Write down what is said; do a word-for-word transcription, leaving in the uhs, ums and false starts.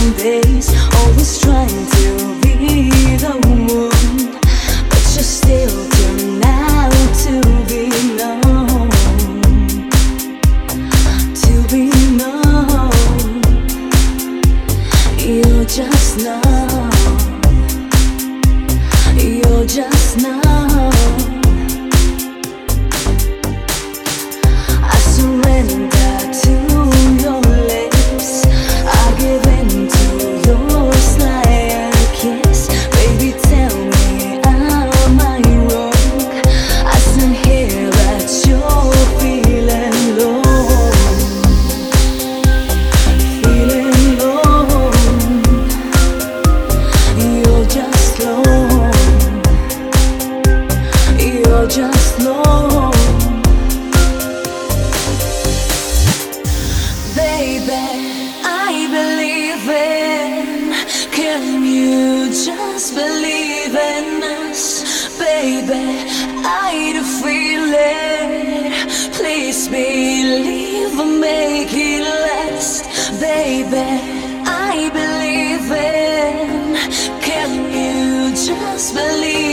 days, always trying to be the one, but you still turn out to be known, to be known. You just know, you just know. I surrender to your lips, I give in to your sly kiss. Baby, tell me, am I wrong? I stand here that you're feeling low, feeling low. You're just low, you're just low. Baby, I believe in. Can you just believe in us? Baby, I do feel it. Please believe and make it last. Baby, I believe in. Can you just believe?